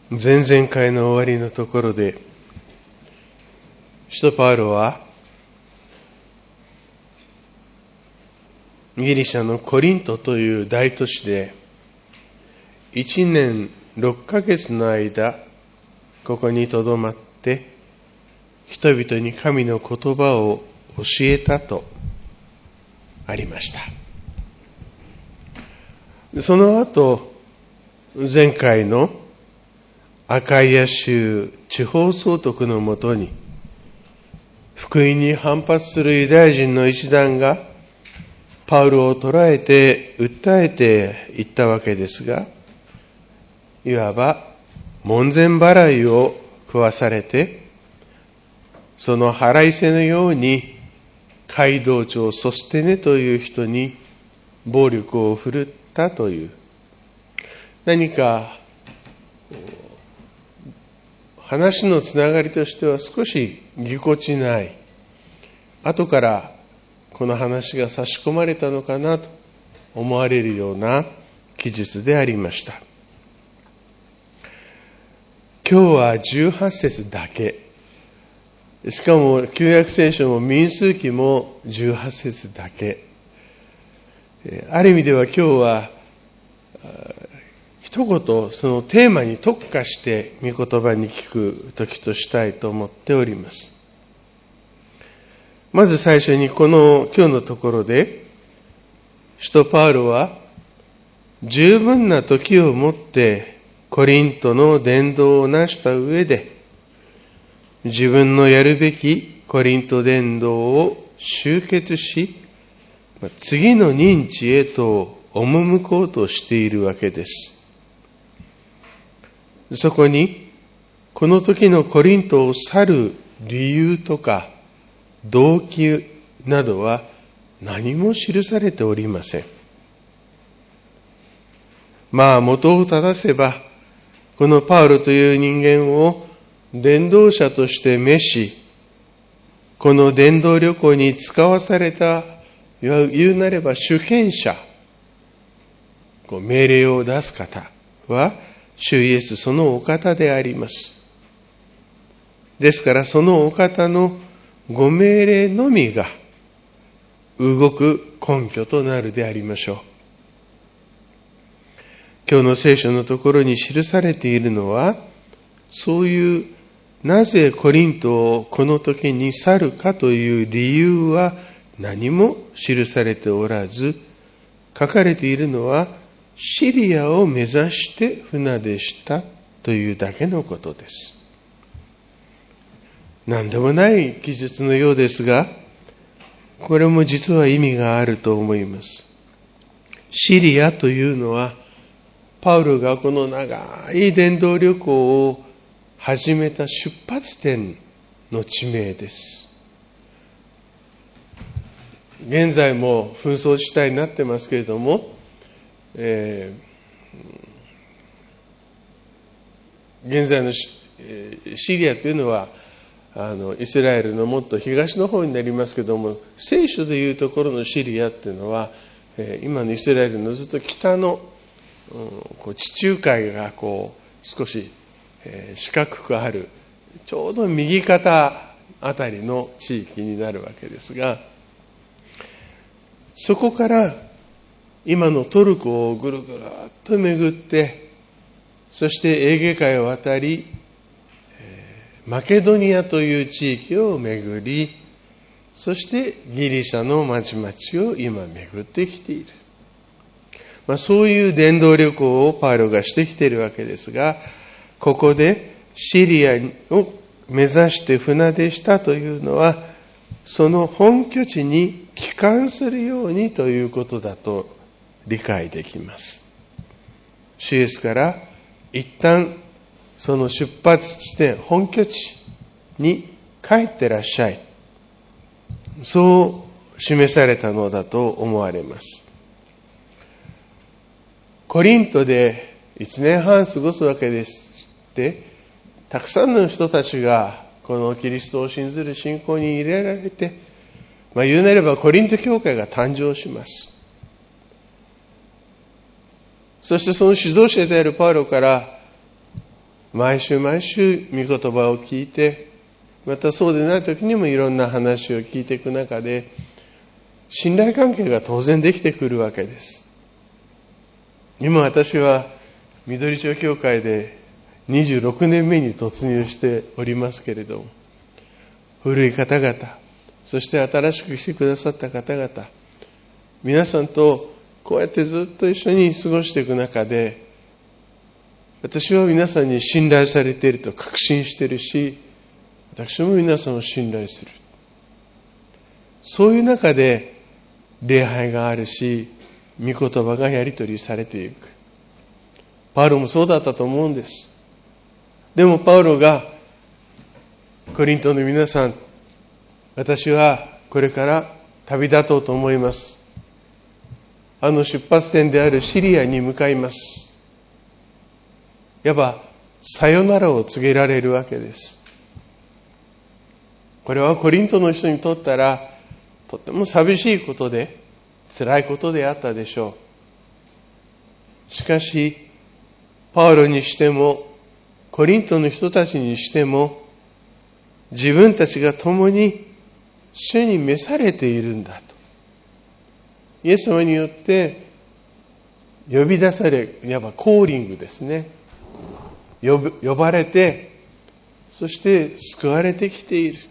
前々回の終わりのところで、使徒パウロはギリシャのコリントという大都市で1年6ヶ月の間ここにとどまって人々に神の言葉を教えたとありました。その後、前回のアカイア州地方総督のもとに福音に反発するユダヤ人の一団がパウロを捕らえて訴えていったわけですが、いわば門前払いを食わされて、その払いせのように街道長ソステネという人に暴力を振るったという、何か話のつながりとしては少しぎこちない、後からこの話が差し込まれたのかなと思われるような記述でありました。今日は18節だけ、しかも旧約聖書も民数記も18節だけ。ある意味では今日は一言そのテーマに特化して御言葉に聞く時としたいと思っております。まず最初にこの今日のところで、使徒パウロは十分な時をもってコリントの伝道を成した上で、自分のやるべきコリント伝道を終結し、次の任地へと赴こうとしているわけです。そこに、この時のコリントを去る理由とか動機などは何も記されておりません。元を正せば、このパウロという人間を伝道者として召し、この伝道旅行に使わされた、言うなれば主権者、命令を出す方は、主イエスそのお方であります。ですからそのお方のご命令のみが動く根拠となるでありましょう。今日の聖書のところに記されているのは、そういうなぜコリントをこの時に去るかという理由は何も記されておらず、書かれているのはシリアを目指して船出したというだけのことです。何でもない記述のようですが、これも実は意味があると思います。シリアというのは、パウロがこの長い伝道旅行を始めた出発点の地名です。現在も紛争地帯になってますけれども、現在のシリアというのはイスラエルのもっと東の方になりますけれども、聖書でいうところのシリアっていうのは、今のイスラエルのずっと北の、地中海が少し、四角くあるちょうど右肩あたりの地域になるわけですが、そこから今のトルコをぐるぐるっと巡って、そしてエーゲ海を渡り、マケドニアという地域を巡り、そしてギリシャの町々を今巡ってきている。そういう伝道旅行をパウロがしてきているわけですが、ここでシリアを目指して船出したというのは、その本拠地に帰還するようにということだと理解できます。主イエスから一旦その出発地点、本拠地に帰ってらっしゃい、そう示されたのだと思われます。コリントで1年半過ごすわけですって、たくさんの人たちがこのキリストを信ずる信仰に入れられて、言うなればコリント教会が誕生します。そしてその指導者であるパウロから、 毎週毎週御言葉を聞いて、またそうでない時にもいろんな話を聞いていく中で、信頼関係が当然できてくるわけです。今私は緑町教会で26年目に突入しておりますけれども、古い方々、そして新しく来てくださった方々、皆さんとこうやってずっと一緒に過ごしていく中で、私は皆さんに信頼されていると確信しているし、私も皆さんを信頼する。そういう中で礼拝があるし、御言葉がやり取りされていく。パウロもそうだったと思うんです。でもパウロがコリントの皆さん、私はこれから旅立とうと思います。出発点であるシリアに向かいます。いわばさよならを告げられるわけです。これはコリントの人にとったらとても寂しいことで辛いことであったでしょう。しかしパウロにしてもコリントの人たちにしても、自分たちが共に主に召されているんだと、イエス様によって呼び出され、いわばコーリングですね、呼ばれて、そして救われてきている。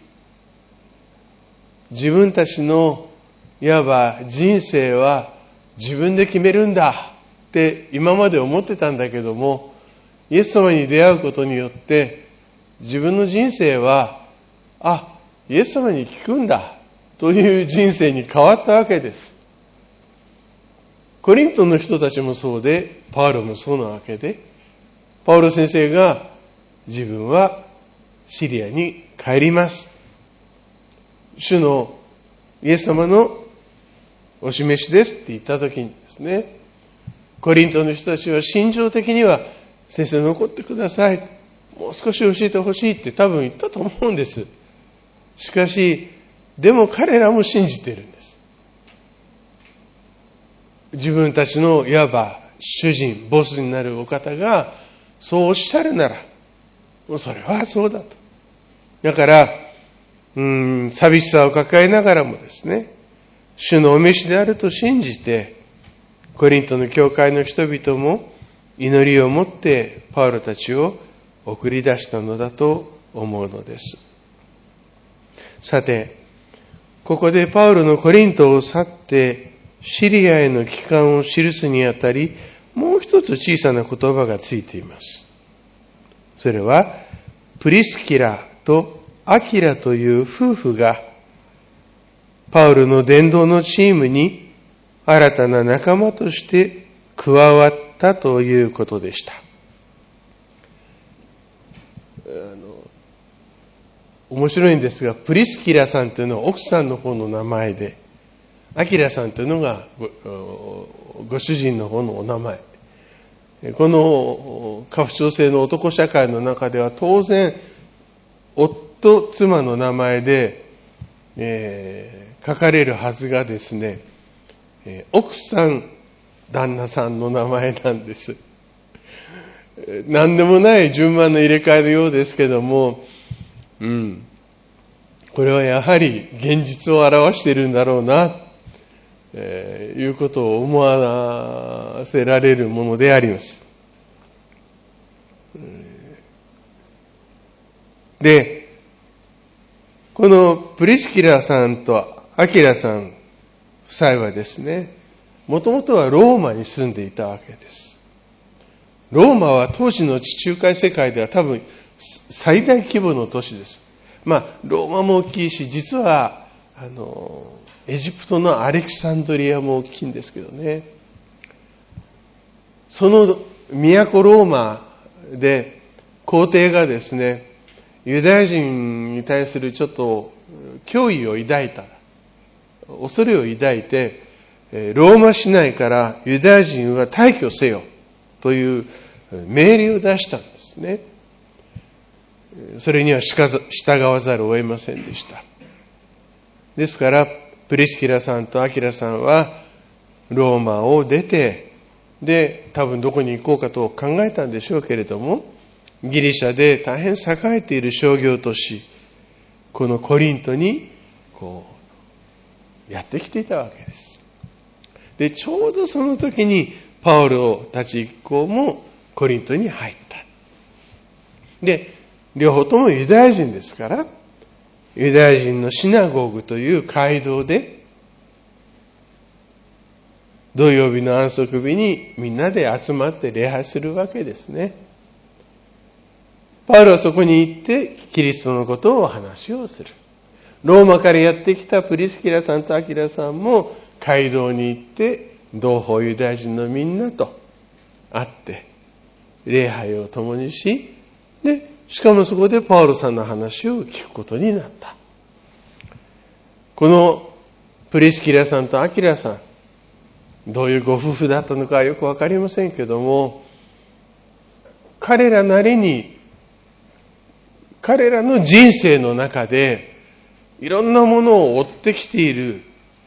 自分たちのいわば人生は自分で決めるんだって今まで思ってたんだけども、イエス様に出会うことによって自分の人生はイエス様に聞くんだという人生に変わったわけです。コリントの人たちもそうで、パウロもそうなわけで、パウロ先生が自分はシリアに帰ります、主のイエス様のお示しですって言った時にですね、コリントの人たちは心情的には、先生残ってください、もう少し教えてほしいって多分言ったと思うんです。しかしでも彼らも信じているんです。自分たちのいわば主人、ボスになるお方がそうおっしゃるなら、もうそれはそうだと。だから寂しさを抱えながらもですね、主のお召しであると信じて、コリントの教会の人々も祈りを持ってパウロたちを送り出したのだと思うのです。さて、ここでパウロのコリントを去ってシリアへの帰還を記すにあたり、もう一つ小さな言葉がついています。それはプリスキラとアキラという夫婦がパウロの伝道のチームに新たな仲間として加わったということでした。面白いんですが、プリスキラさんというのは奥さんの方の名前で、アキラさんというのが ご主人の方のお名前。この家父長制の男社会の中では当然夫、妻の名前で、書かれるはずがですね、奥さん、旦那さんの名前なんです。何でもない順番の入れ替えのようですけども、これはやはり現実を表しているんだろうな、いうことを思わせられるものであります。で、このプリスキラさんとアキラさん夫妻はですね、もともとはローマに住んでいたわけです。ローマは当時の地中海世界では多分最大規模の都市です。ローマも大きいし、実はエジプトのアレキサンドリアも大きいんですけどね。その都ローマで皇帝がですね、ユダヤ人に対するちょっと脅威を抱いた、恐れを抱いて、ローマ市内からユダヤ人は退去せよという命令を出したんですね。それには従わざるを得ませんでした。ですからプリスキラさんとアキラさんはローマを出て、で多分どこに行こうかと考えたんでしょうけれども、 ギリシャで大変栄えている商業都市、このコリントにやってきていたわけです。で、ちょうどその時にパウロたち一行もコリントに入った。で、両方ともユダヤ人ですから、ユダヤ人のシナゴーグという街道で、土曜日の安息日にみんなで集まって礼拝するわけですね。パウロはそこに行ってキリストのことを話をする。ローマからやってきたプリスキラさんとアキラさんも街道に行って同胞ユダヤ人のみんなと会って礼拝を共にし、で、しかもそこでパウロさんの話を聞くことになった。このプリスキラさんとアキラさん、どういうご夫婦だったのかよくわかりませんけども、彼らなりに、彼らの人生の中で、いろんなものを追ってきている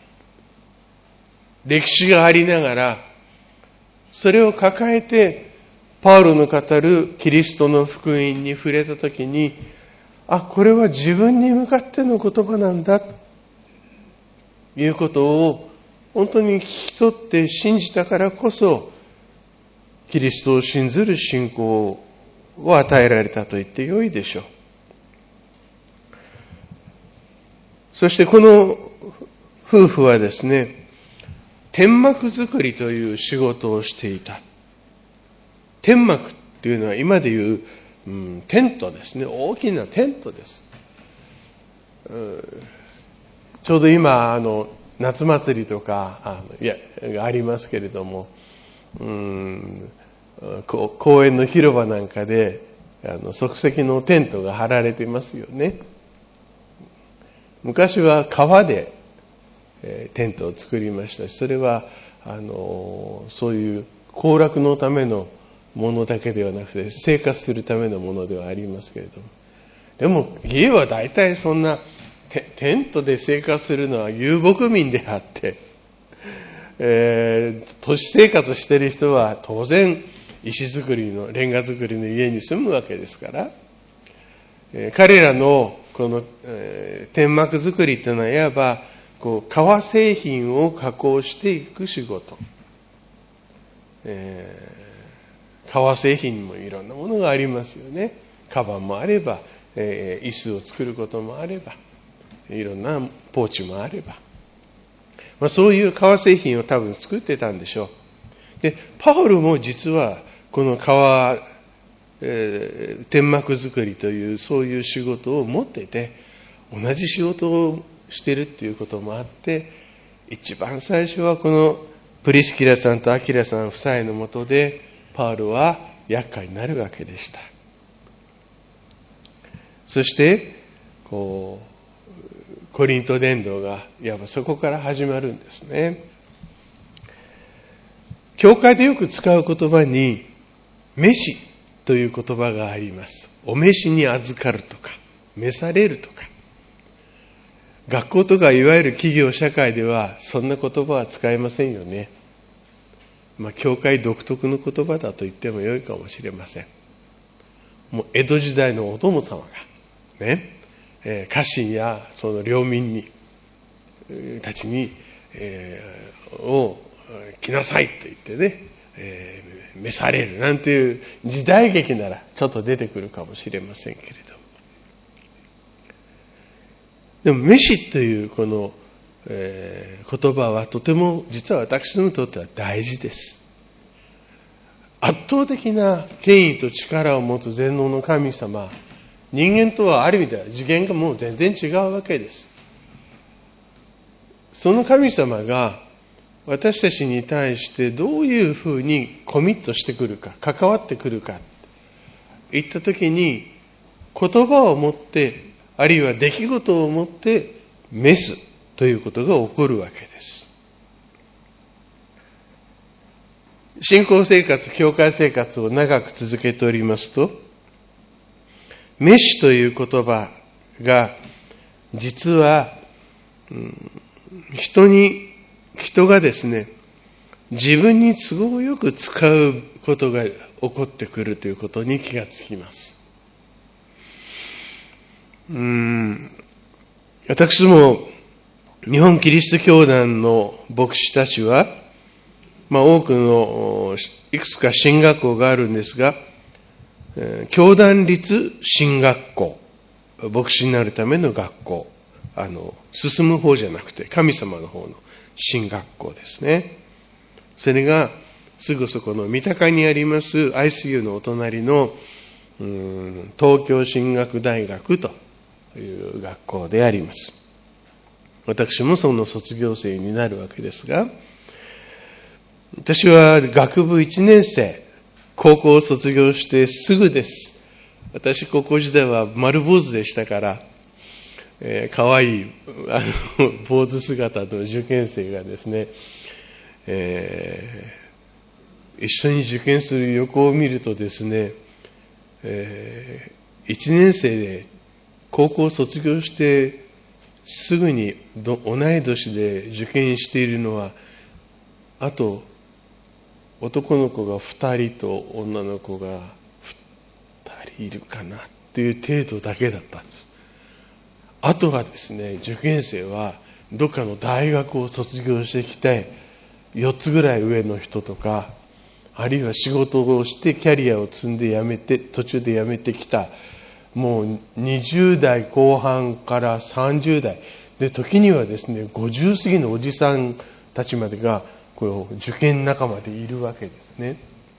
歴史がありながら、それを抱えて、パウロの語るキリストの福音に触れたときに、これは自分に向かっての言葉なんだ、ということを本当に聞き取って信じたからこそ、キリストを信ずる信仰を与えられたと言ってよいでしょう。そしてこの夫婦はですね、天幕作りという仕事をしていた。天幕っていうのは今でいう、テントですね。大きなテントです。ちょうど今、夏祭りとかありますけれども、公園の広場なんかで即席のテントが張られていますよね。昔は川で、テントを作りましたし、それはそういう行楽のためのものだけではなくて生活するためのものではありますけれども、でも家は大体そんなテントで生活するのは遊牧民であって、都市生活している人は当然石造りのレンガ造りの家に住むわけですから、彼らのこの、天幕作りというのはいわば革製品を加工していく仕事。革製品にもいろんなものがありますよね。カバンもあれば、椅子を作ることもあれば、いろんなポーチもあれば、そういう革製品を多分作ってたんでしょう。で、パウロも実はこの天幕作りというそういう仕事を持っていて、同じ仕事をしているっていうこともあって、一番最初はこのプリスキラさんとアキラさん夫妻のもとでパウロは厄介になるわけでした。そしてコリント伝道がいわばそこから始まるんですね。教会でよく使う言葉に召しという言葉があります。お召しに預かるとか召されるとか、学校とかいわゆる企業社会ではそんな言葉は使えませんよね。教会独特の言葉だと言ってもよいかもしれません。もう江戸時代のお殿様がね、家臣やその領民たちに、来なさいと言ってね、召されるなんていう時代劇ならちょっと出てくるかもしれませんけれども、でも召しというこの、言葉はとても実は私にとっては大事です。圧倒的な権威と力を持つ全能の神様、人間とはある意味では次元がもう全然違うわけです。その神様が私たちに対してどういうふうにコミットしてくるか、関わってくるかといったときに、言葉を持ってあるいは出来事を持って召すということが起こるわけです。信仰生活、教会生活を長く続けておりますと、召しという言葉が実は、人がですね、 自分に都合よく使うことが起こってくるということに気がつきます。私も日本キリスト教団の牧師たちは、多くのいくつか神学校があるんですが、教団立神学校、牧師になるための学校、進む方じゃなくて神様の方の神学校ですね。それがすぐそこの三鷹にあります ICU のお隣の東京神学大学という学校であります。私もその卒業生になるわけですが、私は学部1年生、高校を卒業してすぐです。私高校時代は丸坊主でしたから、可愛い坊主姿の受験生がですね、一緒に受験する横を見るとですね、1年生で高校を卒業してすぐに同い年で受験しているのは、あと男の子が2人と女の子が2人いるかなっていう程度だけだったんです。あとはですね、受験生はどっかの大学を卒業してきて4つぐらい上の人とか、あるいは仕事をしてキャリアを積んで途中で辞めてきた、もう20代後半から30代で、時にはですね50過ぎのおじさんたちまでが受験仲間でいるわけですね。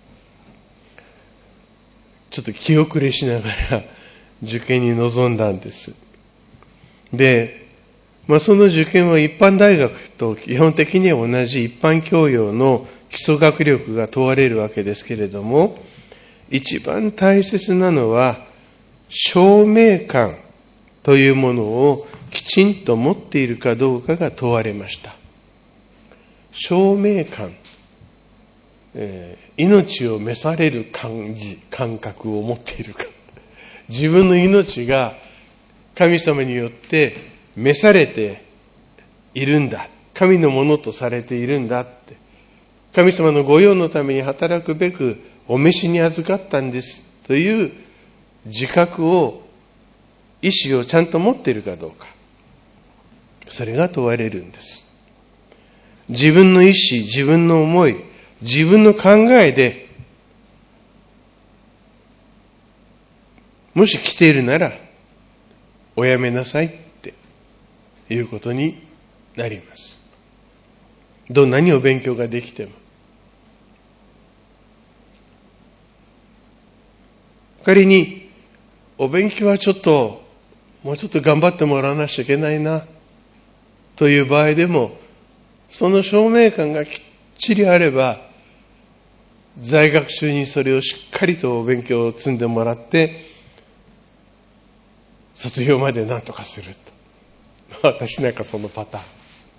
ちょっと気遅れしながら受験に臨んだんです。で、その受験は一般大学と基本的には同じ一般教養の基礎学力が問われるわけですけれども、一番大切なのは証明感というものをきちんと持っているかどうかが問われました。証明感、命を召される感覚を持っているか、自分の命が神様によって召されているんだ、神のものとされているんだって、神様の御用のために働くべくお召しに預かったんですという自覚を、意志をちゃんと持っているかどうか、それが問われるんです。自分の意志、自分の思い、自分の考えでもし来ているならおやめなさいっていうことになります。どんなにお勉強ができても。仮にお勉強はもうちょっと頑張ってもらわなきゃいけないなという場合でも、その証明感がきっちりあれば、在学中にそれをしっかりとお勉強を積んでもらって卒業まで何とかすると。私なんかそのパターン。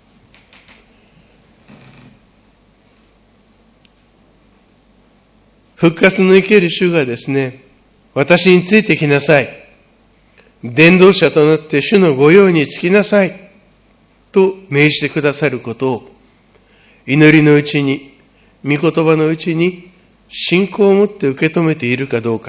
復活の生ける主がですね、私についてきなさい、伝道者となって主の御用につきなさいと命じてくださることを、祈りのうちに、御言葉のうちに信仰を持って受け止めているかどうか。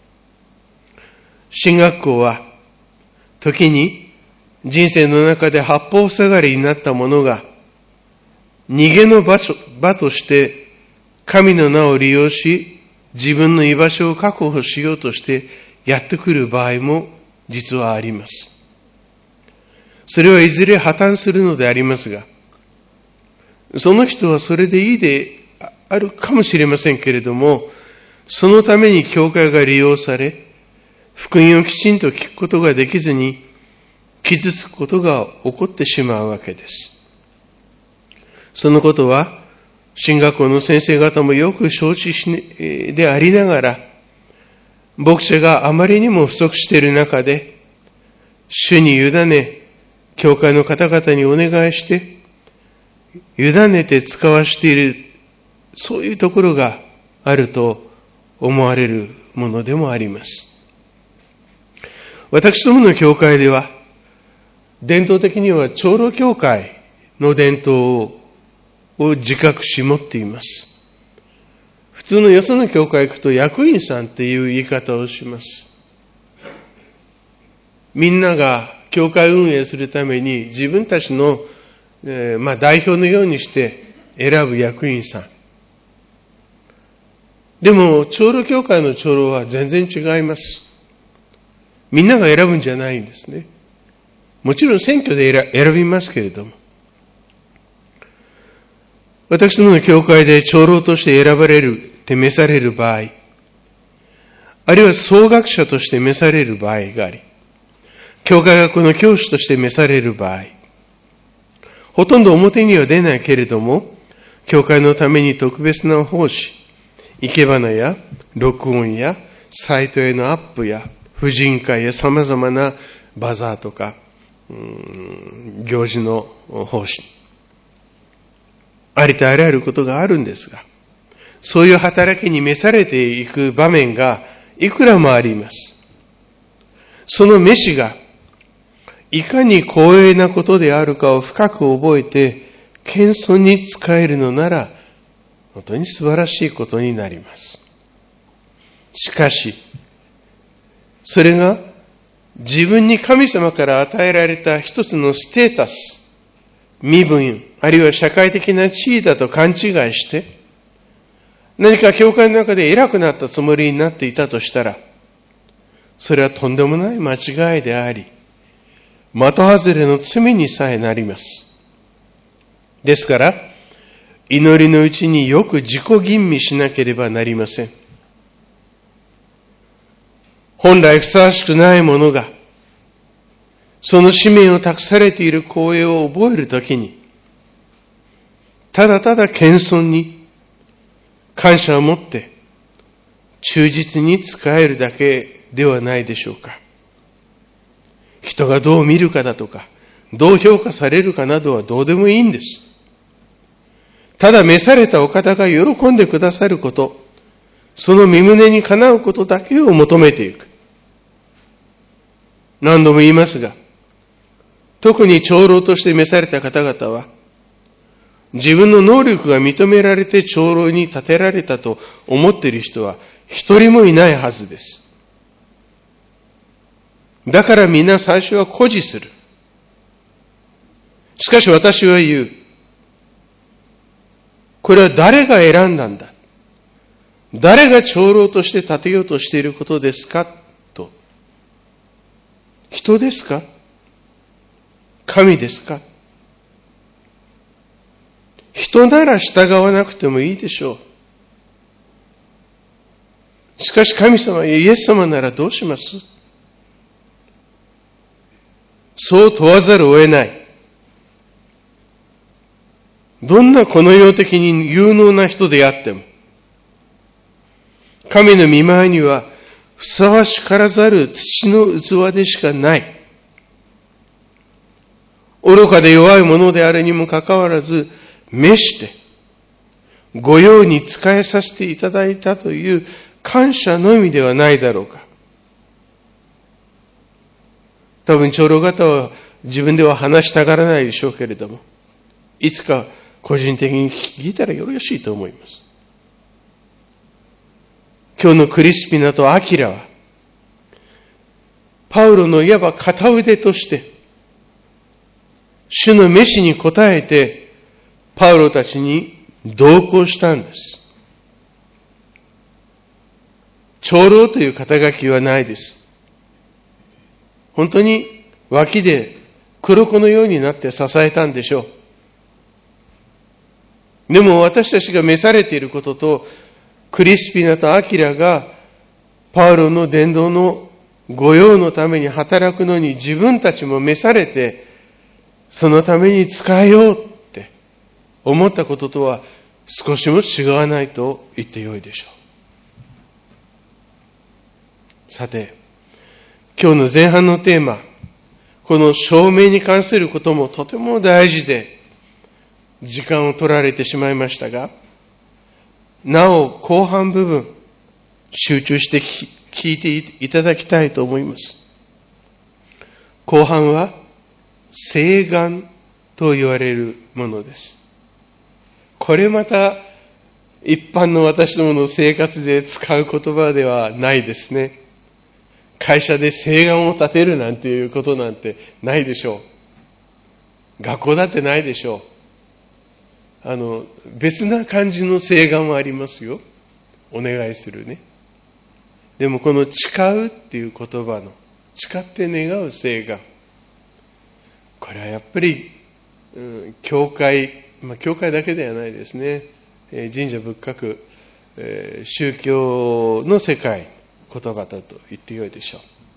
神学校は時に人生の中で八方塞がりになった者が逃げの場として神の名を利用し、自分の居場所を確保しようとしてやってくる場合も実はあります。それはいずれ破綻するのでありますが、その人はそれでいいであるかもしれませんけれども、そのために教会が利用され、福音をきちんと聞くことができずに傷つくことが起こってしまうわけです。そのことは神学校の先生方もよく承知でありながら、牧者があまりにも不足している中で、主に委ね、教会の方々にお願いして、委ねて使わしている、そういうところがあると思われるものでもあります。私どもの教会では、伝統的には長老教会の伝統をを自覚し持っています。普通のよその教会行くと役員さんっていう言い方をします。みんなが教会運営するために自分たちの、代表のようにして選ぶ役員さん。でも長老教会の長老は全然違います。みんなが選ぶんじゃないんですね。もちろん選挙で選びますけれども、私どもの教会で長老として選ばれるって召される場合、あるいは総学者として召される場合があり、教会学の教師として召される場合、ほとんど表には出ないけれども、教会のために特別な奉仕、生け花や録音やサイトへのアップや婦人会や様々なバザーとか、行事の奉仕、ありとあらゆることがあるんですが、そういう働きに召されていく場面がいくらもあります。その召しがいかに光栄なことであるかを深く覚えて謙遜に仕えるのなら本当に素晴らしいことになります。しかしそれが自分に神様から与えられた一つのステータス、身分、あるいは社会的な地位だと勘違いして、何か教会の中で偉くなったつもりになっていたとしたら、それはとんでもない間違いであり、的外れの罪にさえなります。ですから、祈りのうちによく自己吟味しなければなりません。本来ふさわしくないものが、その使命を託されている光栄を覚えるときに、ただただ謙遜に感謝を持って忠実に仕えるだけではないでしょうか。人がどう見るかだとか、どう評価されるかなどはどうでもいいんです。ただ召されたお方が喜んでくださること、その身胸にかなうことだけを求めていく。何度も言いますが、特に長老として召された方々は、自分の能力が認められて長老に立てられたと思っている人は一人もいないはずです。だからみんな最初は誇示する。しかし私は言う。これは誰が選んだんだ。誰が長老として立てようとしていることですかと。人ですか？神ですか？人なら従わなくてもいいでしょう。しかし神様やイエス様ならどうします？そう問わざるを得ない。どんなこの世的に有能な人であっても、神の御前にはふさわしからざる土の器でしかない。愚かで弱いものであるにもかかわらず、召して、ご用に仕えさせていただいたという感謝のみではないだろうか。多分長老方は自分では話したがらないでしょうけれども、いつか個人的に聞いたらよろしいと思います。今日のクリスピナとアキラは、パウロのいわば片腕として、主の召しに応えて、パウロたちに同行したんです。長老という肩書きはないです。本当に脇で黒子のようになって支えたんでしょう。でも私たちが召されていることと、クリスピナとアキラがパウロの伝道の御用のために働くのに自分たちも召されて、そのために仕えようって思ったこととは少しも違わないと言ってよいでしょう。さて、今日の前半のテーマ、この証明に関することもとても大事で、時間を取られてしまいましたが、なお後半部分、集中して聞いていただきたいと思います。後半は、誓願と言われるものです。 これまた一般の私どもの生活で使う言葉ではないですね。会社で誓願を立てるなんていうことなんてないでしょう。学校だってないでしょう。別な感じの誓願はありますよ。お願いするね。でもこの誓うっていう言葉の、誓って願う誓願。これはやっぱり、教会だけではないですね。神社仏閣、宗教の世界、言葉だと言ってよいでしょ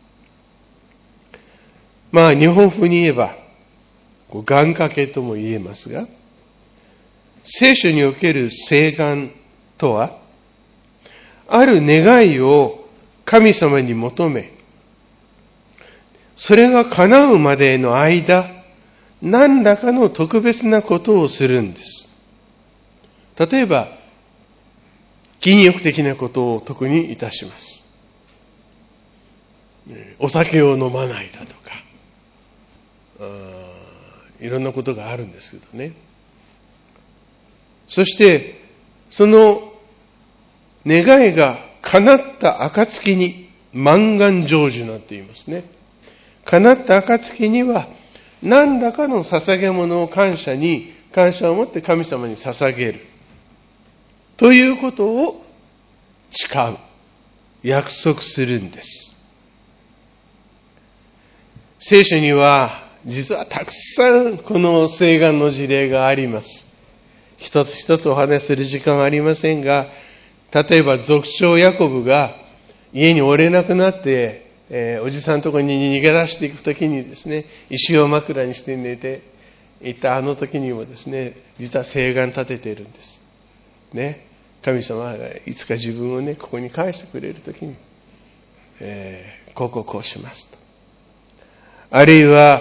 う。日本風に言えば、願掛けとも言えますが、聖書における誓願とは、ある願いを神様に求め、それが叶うまでの間、何らかの特別なことをするんです。例えば、禁欲的なことを特にいたします。お酒を飲まないだとか、いろんなことがあるんですけどね。そして、その願いが叶った暁に満願成就なんて言いますね。叶った暁には何らかの捧げ物を感謝を持って神様に捧げる。ということを誓う。約束するんです。聖書には実はたくさんこの誓願の事例があります。一つ一つお話しする時間はありませんが、例えば族長ヤコブが家におれなくなって、おじさんのところに逃げ出していくときにですね、石を枕にして寝ていたあの時にもですね、実は誓願立てているんです。ね。神様がいつか自分をね、ここに返してくれるときに、こうしますと。あるいは、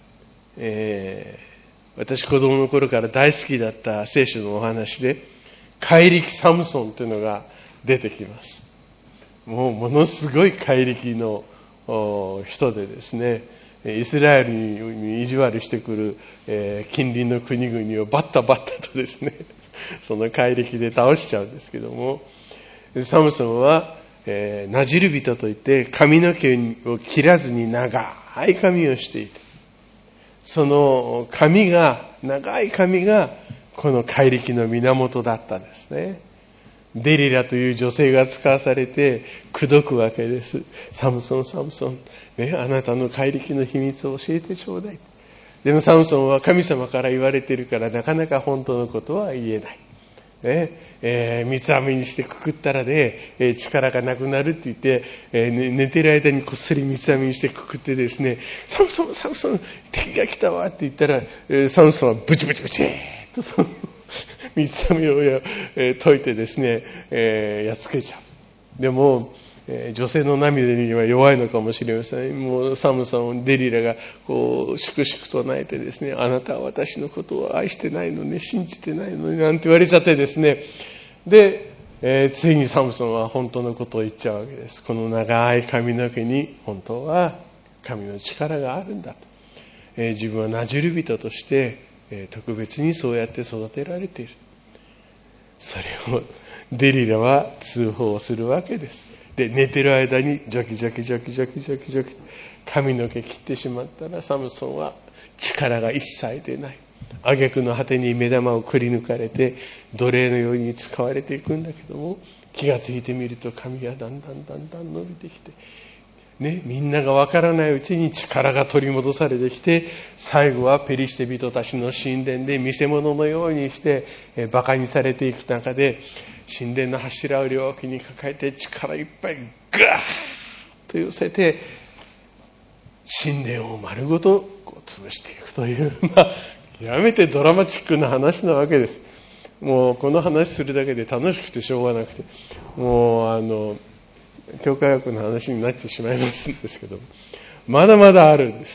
私子供の頃から大好きだった聖書のお話で、怪力サムソンというのが出てきます。もうものすごい怪力の人でですね、イスラエルに意地悪してくる、近隣の国々をバッタとですね、その怪力で倒しちゃうんですけども、サムソンは、ナジル人といって髪の毛を切らずに長い髪をしていて、その長い髪がこの怪力の源だったんですね。デリラという女性が使わされて口説くわけです。サムソン、ね、あなたの怪力の秘密を教えてちょうだい。でもサムソンは神様から言われているからなかなか本当のことは言えない。ね、三つ編みにしてくくったらね、力がなくなるって言って、寝てる間にこっそり三つ編みにしてくくってですね、サムソン、敵が来たわって言ったら、サムソンはブチとその三つ編みを解いてですね、やっつけちゃう。でも、女性の涙には弱いのかもしれません。もうサムソン、デリラがこうしくしく唱えてですね、あなたは私のことを愛してないのね、信じてないのね、なんて言われちゃってですね。で、ついにサムソンは本当のことを言っちゃうわけです。この長い髪の毛に本当は神の力があるんだと。自分はナジル人として特別にそうやって育てられている。それをデリラは通報するわけです。で、寝てる間にジョキ髪の毛切ってしまったら、サムソンは力が一切出ない。挙句の果てに目玉をくり抜かれて奴隷のように使われていくんだけども、気がついてみると髪がだんだん伸びてきて、ね、みんながわからないうちに力が取り戻されてきて、最後はペリシテ人たちの神殿で見せ物のようにして馬鹿にされていく中で、神殿の柱を両脇に抱えて力いっぱいガーッと寄せて神殿を丸ごと潰していくという、極めてドラマチックな話なわけです。もうこの話するだけで楽しくてしょうがなくて、もう教会学の話になってしまいますんですけど、まだまだあるんです。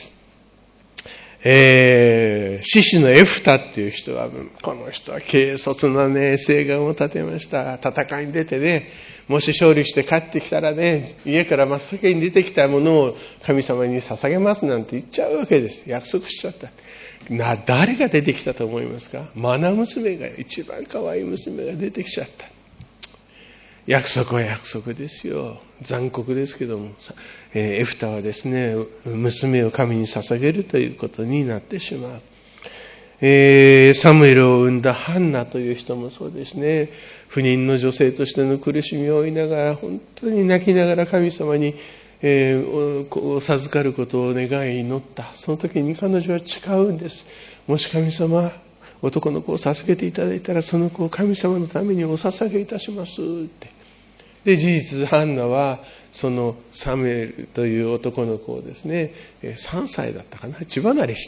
獅子のエフタっていう人は、この人は軽率なね、誓願を立てました。戦いに出てね、もし勝利して帰ってきたらね、家から真っ先に出てきたものを神様に捧げますなんて言っちゃうわけです。約束しちゃった。 誰が出てきたと思いますか？マナ娘が、一番可愛い娘が出てきちゃった。約束は約束ですよ。残酷ですけども、エフタはですね、娘を神に捧げるということになってしまう。サムエルを産んだハンナという人もそうですね。不妊の女性としての苦しみを負いながら、本当に泣きながら神様に、授かることを願い祈った。その時に彼女は誓うんです。もし神様、男の子を授けていただいたら、その子を神様のためにお捧げいたしますって。で、事実、ハンナは、そのサムエルという男の子をですね、3歳だったかな、血離れして、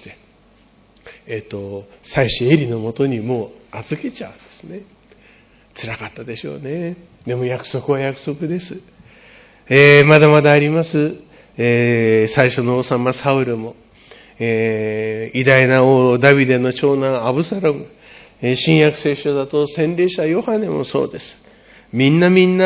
妻子エリのもとにもう預けちゃうんですね。辛かったでしょうね。でも約束は約束です。まだまだあります。最初の王様サウルも、偉大な王ダビデの長男アブサロム、新約聖書だと洗礼者ヨハネもそうです。みんな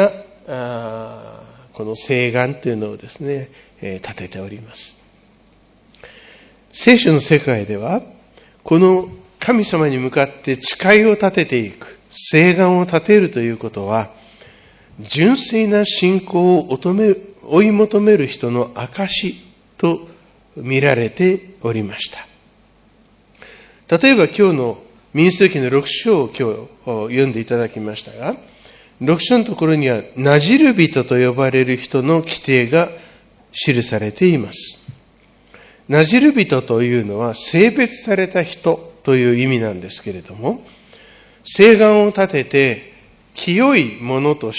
この誓願というのをですね、立てております。聖書の世界では、この神様に向かって誓いを立てていく、誓願を立てるということは、純粋な信仰を追い求める人の証と見られておりました。例えば今日の民数記の6章を今日読んでいただきましたが、6章のところには、なじる人と呼ばれる人の規定が記されています。なじる人というのは、性別された人という意味なんですけれども、誓願を立てて、清いものとして、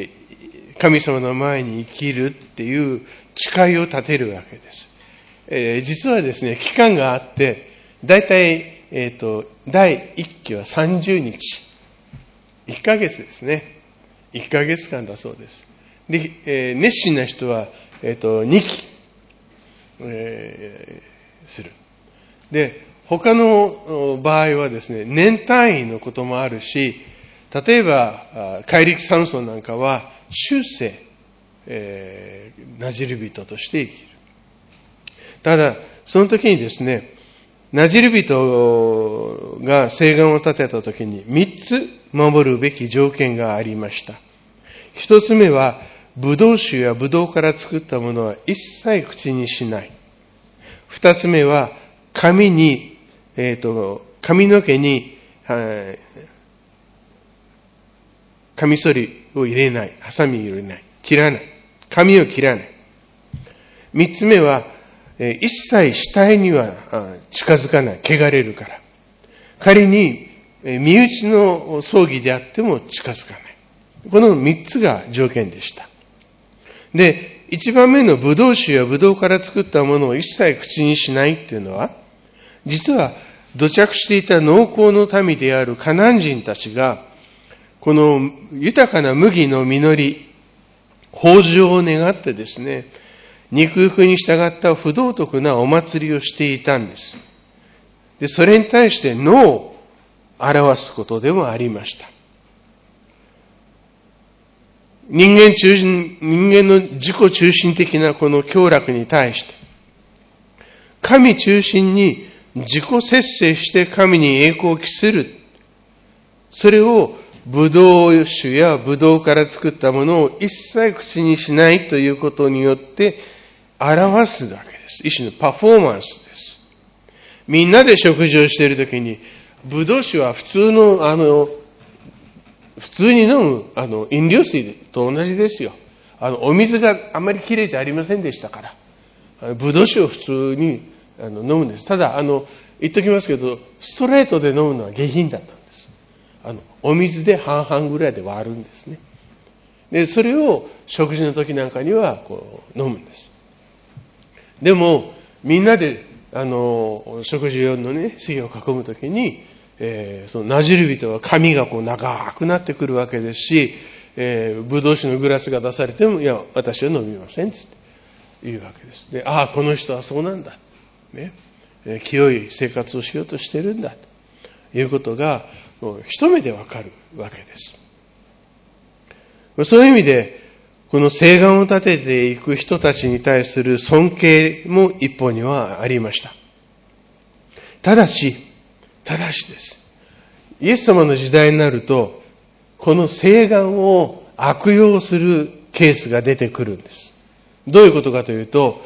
神様の前に生きるっていう誓いを立てるわけです。実はですね、期間があって、だいたい、第1期は30日。1ヶ月ですね。1ヶ月間だそうです。で、熱心な人は、2期、する。で、他の場合はですね、年単位のこともあるし、例えば、怪力サムソンなんかは、終生、なじる人として生きる。ただ、その時にですね、なじる人が誓願を立てた時に3つ守るべき条件がありました。1つ目は、ブドウ酒やブドウから作ったものは一切口にしない。2つ目は、髪の毛に、カミソリを入れない。ハサミを入れない。切らない。髪を切らない。3つ目は、一切死体には近づかない。汚れるから。仮に、身内の葬儀であっても近づかない。この3つが条件でした。で、1番目のブドウ酒やブドウから作ったものを一切口にしないっていうのは、実は土着していた農耕の民であるカナン人たちが、この豊かな麦の実り、豊穣を願ってですね、肉服に従った不道徳なお祭りをしていたんです。で、それに対してノーを表すことでもありました。人間の自己中心的なこの享楽に対して、神中心に自己節制して神に栄光を期する。それをブドウ酒やブドウから作ったものを一切口にしないということによって表すわけです。一種のパフォーマンスです。みんなで食事をしているときに、ブドウ酒は普通に飲む飲料水と同じですよ。お水があまりきれいじゃありませんでしたから、ブドウ酒を普通に飲むんです。ただ言っときますけど、ストレートで飲むのは下品だったんです。お水で半々ぐらいで割るんですね。で、それを食事の時なんかには飲むんです。でもみんなで食事用のね席を囲む時に、そのなじる人は髪が長くなってくるわけですし、ブドウ酒のグラスが出されても、いや私は飲みませんって言うわけです。で、この人はそうなんだね。清い生活をしようとしているんだということが一目でわかるわけです。そういう意味でこの誓願を立てていく人たちに対する尊敬も一方にはありました。 ただしです。イエス様の時代になると、この誓願を悪用するケースが出てくるんです。どういうことかというと、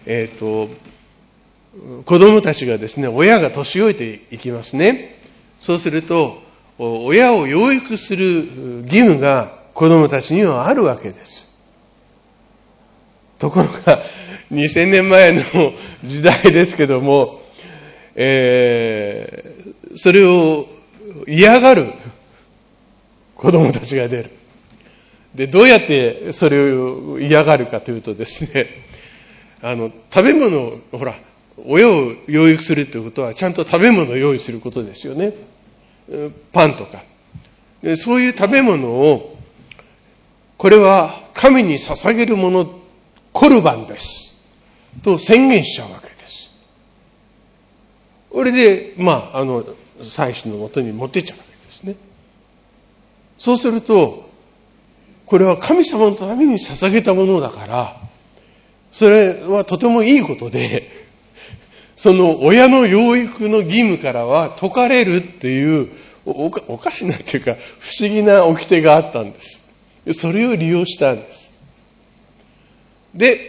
子供たちがですね、親が年老いていきますね。そうすると、親を養育する義務が子供たちにはあるわけです。ところが、2000年前の時代ですけども、それを嫌がる子供たちが出る。で、どうやってそれを嫌がるかというとですね、食べ物を、親を養育するということは、ちゃんと食べ物を用意することですよね。パンとか。で、そういう食べ物を、これは神に捧げるもの、コルバンです。と宣言しちゃうわけです。これで、祭司のもとに持ってっちゃうわけですね。そうすると、これは神様のために捧げたものだから、それはとてもいいことで、その親の養育の義務からは解かれるっていう、おかしなっていうか、不思議な掟があったんです。それを利用したんです。で、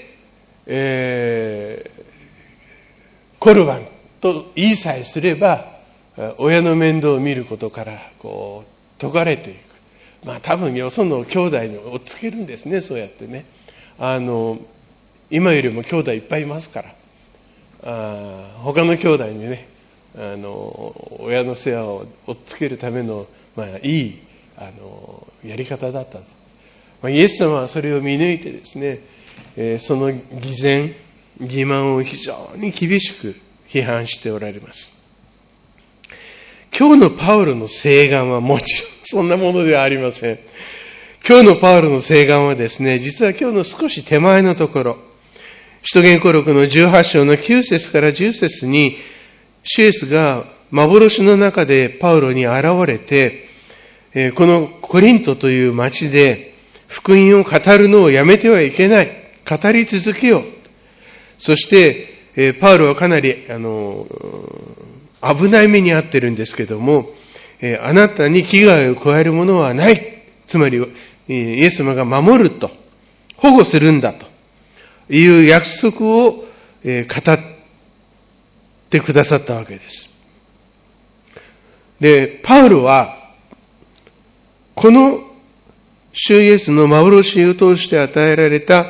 コルバンと言いさえすれば、親の面倒を見ることから、解かれていく。多分よその兄弟に追っつけるんですね、そうやってね。今よりも兄弟いっぱいいますから。他の兄弟にね、親の世話を追っつけるための、いい、やり方だったと。イエス様はそれを見抜いてですね、その偽善、欺瞞を非常に厳しく批判しておられます。今日のパウロの誓願はもちろんそんなものではありません。今日のパウロの誓願はですね、実は今日の少し手前のところ、使徒言行録の18章の9節から10節に、主イエスが幻の中でパウロに現れて、このコリントという町で福音を語るのをやめてはいけない。語り続けよう。そして、パウロはかなり、危ない目に遭ってるんですけども、あなたに危害を加えるものはない。つまり、イエス様が守ると、保護するんだという約束を、語ってくださったわけです。で、パウロは、この主イエスの幻を通して与えられた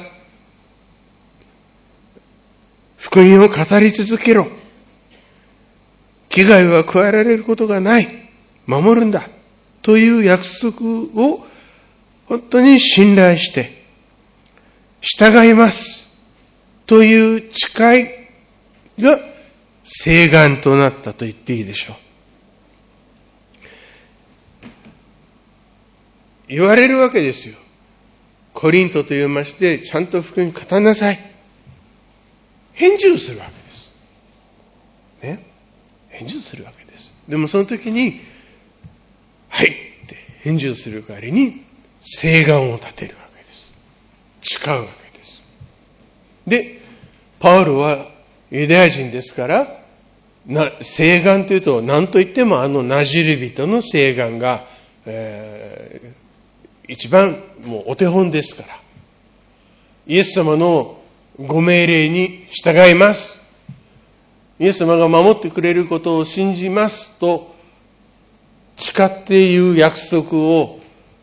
福音を語り続けろ。危害は加えられることがない。守るんだ。という約束を本当に信頼して、従います。という誓いが誓願となったと言っていいでしょう。言われるわけですよ。コリントという町でちゃんと福音語りなさい。返事をするわけです。ね。返事をするわけです。でもその時に、はいって返事をする代わりに、誓願を立てるわけです。誓うわけです。で、パウロはユダヤ人ですから、誓願というと何と言ってもナジル人の誓願が、一番もうお手本ですから、イエス様のご命令に従います。イエス様が守ってくれることを信じますと誓っていう約束を、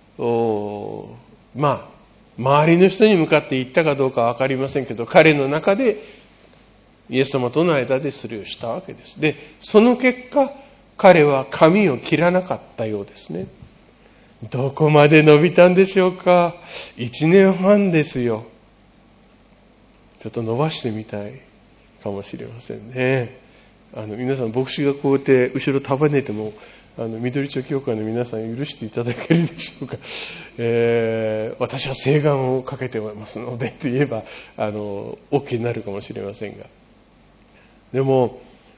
周りの人に向かって言ったかどうかわかりませんけど、彼の中でイエス様との間でそれをしたわけです。で、その結果、彼は髪を切らなかったようですね。どこまで伸びたんでしょうか。1年半ですよ。ちょっと伸ばしてみたいかもしれませんね。皆さん牧師がこうやって後ろ束ねても、緑町教会の皆さん許していただけるでしょうか。私は誓願をかけてますのでって言えば、OK になるかもしれませんが。でも、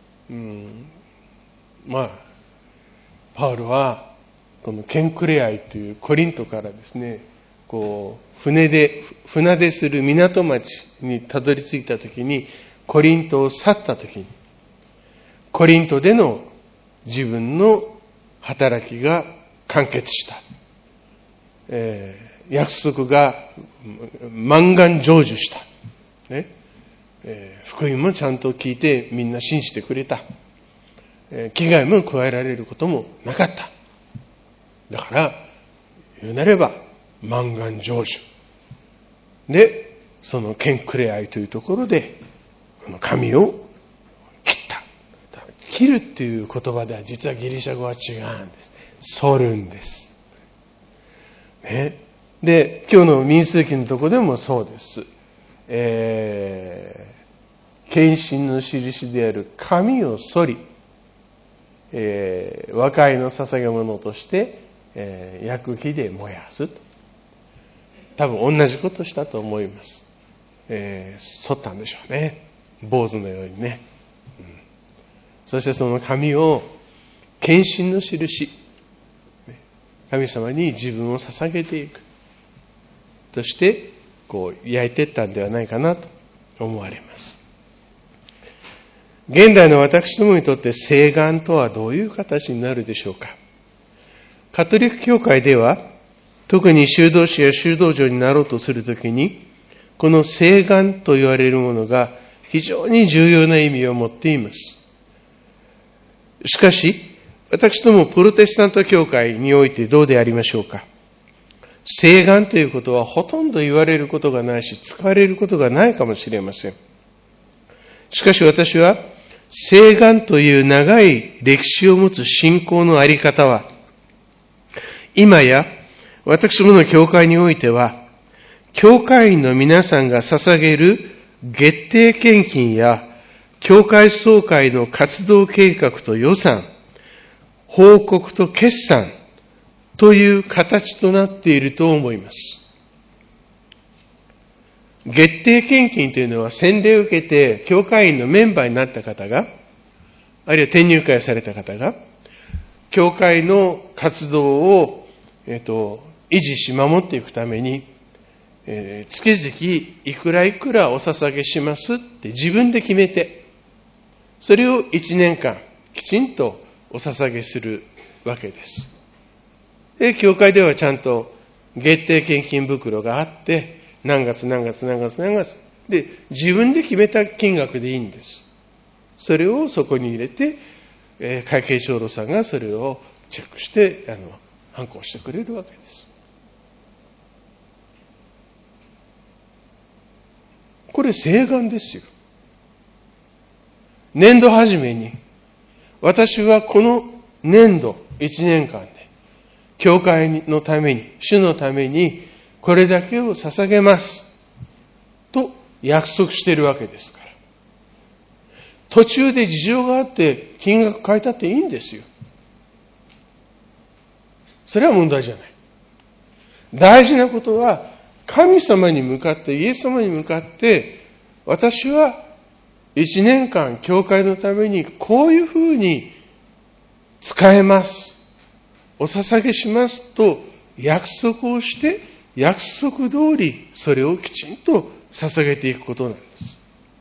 パウロは、このケンクレアイというコリントからですね、船出する港町にたどり着いたときに、コリントを去ったときに、 コリントでの自分の働きが完結した。約束が満願成就した。ね。福音もちゃんと聞いてみんな信じてくれた。危害も加えられることもなかった。だから、言うなれば満願成就。で、その剣くれ合いというところで、この髪を切った。切るっていう言葉では実はギリシャ語は違うんです。剃るんです。ね。で、今日の民数記のところでもそうです。献身の印である髪を剃り、和解の捧げ物として、焼く火で燃やす。多分同じことしたと思います。剃ったんでしょうね。坊主のようにね。そしてその髪を献身の印、神様に自分を捧げていくとしてこう焼いていったんではないかなと思われます。現代の私どもにとって聖願とはどういう形になるでしょうか。カトリック教会では特に修道士や修道女になろうとするときにこの聖願と言われるものが非常に重要な意味を持っています。しかし私どもプロテスタント教会においてどうでありましょうか。聖願ということはほとんど言われることがないし使われることがないかもしれません。しかし私は聖願という長い歴史を持つ信仰のあり方は今や私どもの教会においては教会員の皆さんが捧げる月定献金や教会総会の活動計画と予算、報告と決算という形となっていると思います。月定献金というのは洗礼を受けて教会員のメンバーになった方が、あるいは転入会された方が、教会の活動を、維持し守っていくために、月々いくらいくらお捧げしますって自分で決めて、それを1年間きちんとお捧げするわけです。で、教会ではちゃんと月定献金袋があって、何月で自分で決めた金額でいいんです。それをそこに入れて、会計長老さんがそれをチェックして判行してくれるわけです。これ聖願ですよ。年度初めに私はこの年度1年間で教会のために主のためにこれだけを捧げますと約束しているわけですから、途中で事情があって金額変えたっていいんですよ。それは問題じゃない。大事なことは神様に向かって、イエス様に向かって私は1年間教会のためにこういうふうに使えます、お捧げしますと約束をして、約束通りそれをきちんと捧げていくことなんです。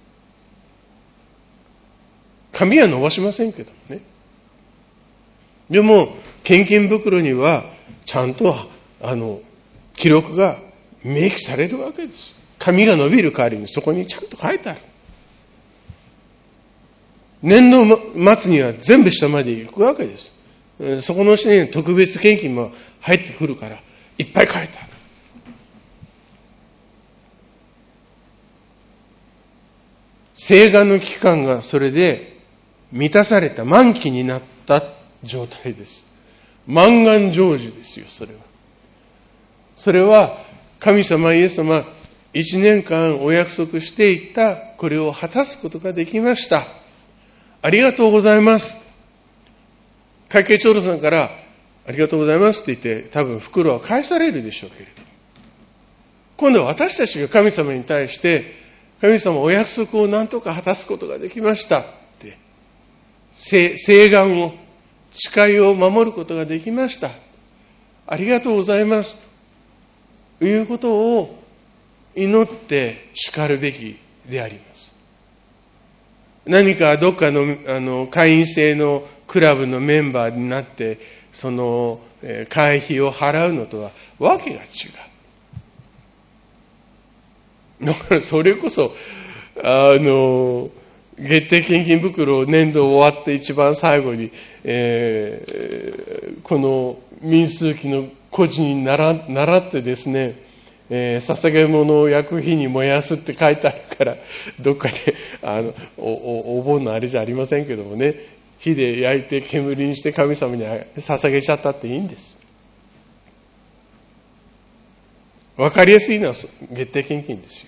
髪は伸ばしませんけどね。でも献金袋にはちゃんと記録が明記されるわけです。髪が伸びる代わりにそこにちゃんと書いてある。年度末には全部下まで行くわけです。そこの下に特別献金も入ってくるからいっぱい書いてある。聖願の期間がそれで満たされた、満期になった状態です。満願成就ですよ、それは。それは神様イエス様1年間お約束していたこれを果たすことができました。ありがとうございます。会計長老さんからありがとうございますって言って多分袋は返されるでしょうけれど、今度は私たちが神様に対して神様お約束を何とか果たすことができましたって聖願を誓いを守ることができました、ありがとうございますということを祈ってしかるべきであります。 何かどっかの会員制のクラブのメンバーになって、その会費を払うのとはわけが違う。だからそれこそ、月定献金袋を年度終わって一番最後に、この民数記の故事に習ってですね、捧げ物を焼く火に燃やすって書いてあるから、どっかで、お盆のあれじゃありませんけどもね、火で焼いて煙にして神様に捧げちゃったっていいんです。わかりやすいのは月定献金ですよ。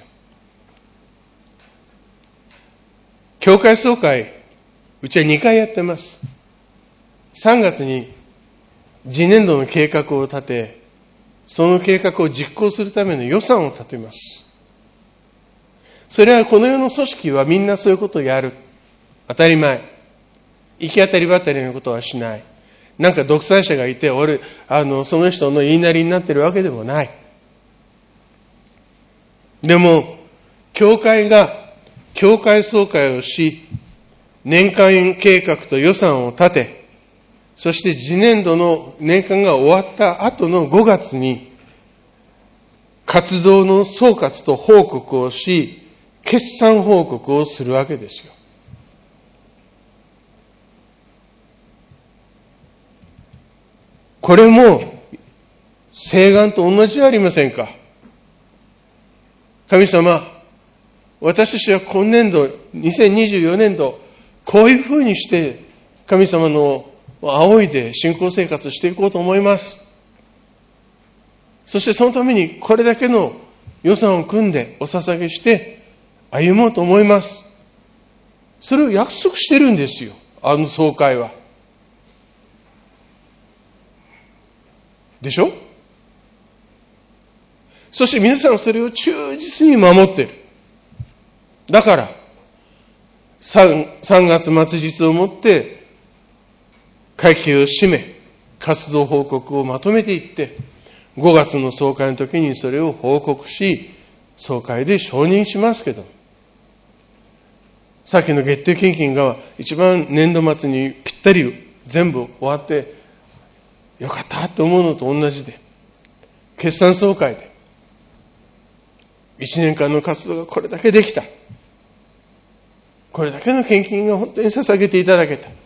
教会総会、うちは2回やってます。3月に次年度の計画を立て、その計画を実行するための予算を立てます。それはこの世の組織はみんなそういうことをやる。当たり前。行き当たりばったりのことはしない。なんか独裁者がいて、その人の言いなりになっているわけでもない。でも、教会が教会総会をし、年間計画と予算を立て、そして次年度の年間が終わった後の5月に、活動の総括と報告をし、決算報告をするわけですよ。これも、請願と同じじゃありませんか。神様、私たちは今年度、2024年度、こういうふうにして神様の仰いで信仰生活していこうと思います。そしてそのためにこれだけの予算を組んでお捧げして歩もうと思います。それを約束してるんですよ、あの総会は。でしょ？そして皆さんはそれを忠実に守っている。だから、3月末日をもって会期を締め、活動報告をまとめていって、5月の総会の時にそれを報告し、総会で承認しますけど、さっきの月定献金が一番年度末にぴったり全部終わって、よかったと思うのと同じで、決算総会で、1年間の活動がこれだけできた。これだけの献金が本当に捧げていただけた。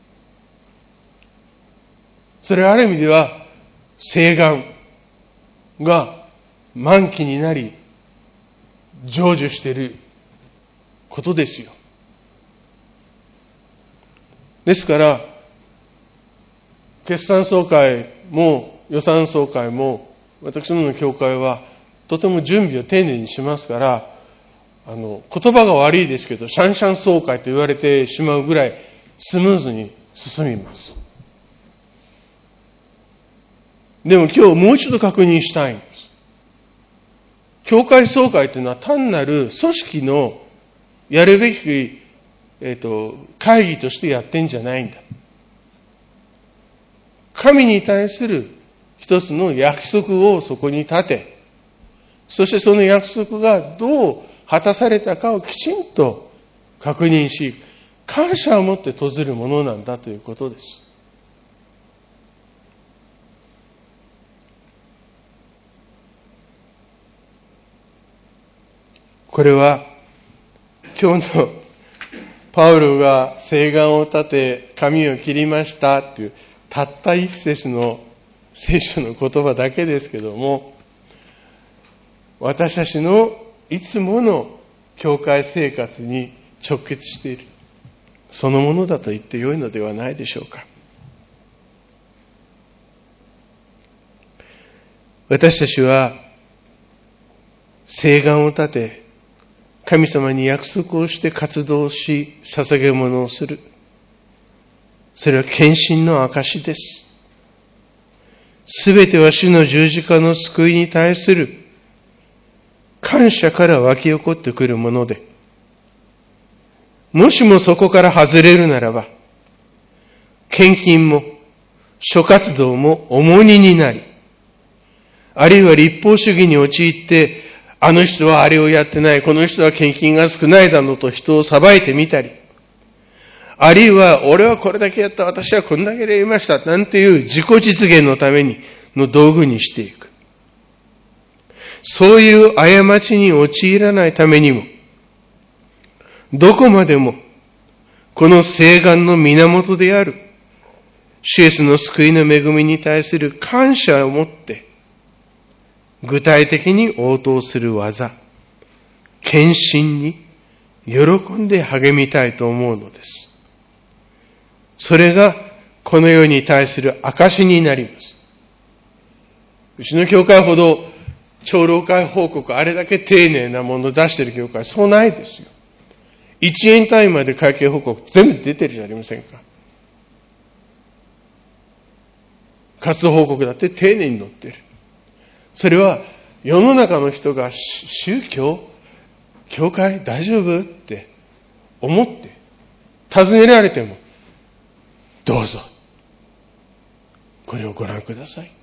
それはある意味では、請願が満期になり、成就していることですよ。ですから、決算総会も予算総会も、私どもの教会はとても準備を丁寧にしますから、言葉が悪いですけど、シャンシャン総会と言われてしまうぐらいスムーズに進みます。でも今日もう一度確認したいんです。教会総会というのは単なる組織のやるべき、会議としてやってんじゃないんだ。神に対する一つの約束をそこに立て、そしてその約束がどう果たされたかをきちんと確認し、感謝を持って閉じるものなんだということです。これは今日のパウロが請願を立て髪を切りましたっていうたった一節の聖書の言葉だけですけども、私たちのいつもの教会生活に直結している、そのものだと言ってよいのではないでしょうか。私たちは請願を立て、神様に約束をして活動し、捧げ物をする。それは献身の証です。すべては主の十字架の救いに対する感謝から湧き起こってくるもので、もしもそこから外れるならば、献金も諸活動も重荷になり、あるいは立法主義に陥って、あの人はあれをやってない、この人は献金が少ないだろうと人を裁いてみたり、 あるいは、俺はこれだけやった、私はこんだけでやりました、なんていう自己実現のためにの道具にしていく。そういう過ちに陥らないためにも、どこまでも、この聖願の源である、主イエスの救いの恵みに対する感謝を持って、具体的に応答する技、献身に喜んで励みたいと思うのです。それがこの世に対する証になります。うちの教会ほど長老会報告あれだけ丁寧なものを出している教会そうないですよ。1円単位まで会計報告全部出てるじゃありませんか。活動報告だって丁寧に載っている。それは世の中の人が宗教、教会大丈夫って思って尋ねられても、どうぞこれをご覧ください。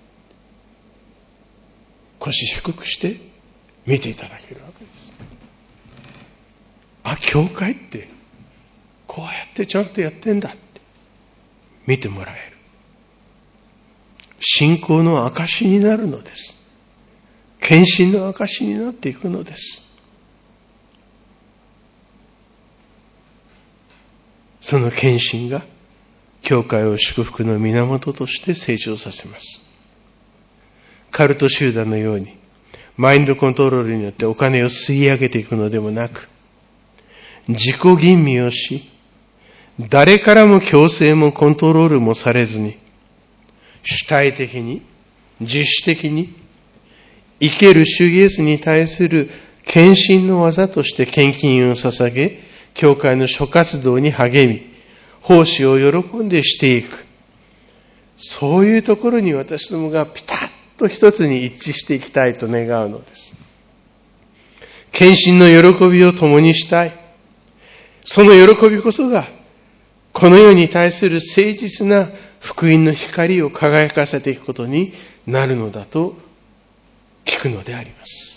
腰低くして見ていただけるわけです。あ、教会ってこうやってちゃんとやってんだって見てもらえる。信仰の証になるのです。献身の証になっていくのです。その献身が教会を祝福の源として成長させます。カルト集団のようにマインドコントロールによってお金を吸い上げていくのでもなく、自己吟味をし、誰からも強制もコントロールもされずに、主体的に、自主的に、生ける主イエスに対する献身の技として献金を捧げ、教会の諸活動に励み、奉仕を喜んでしていく。そういうところに私どもがピタッと一つに一致していきたいと願うのです。献身の喜びを共にしたい。その喜びこそが、この世に対する誠実な福音の光を輝かせていくことになるのだと聞くのであります。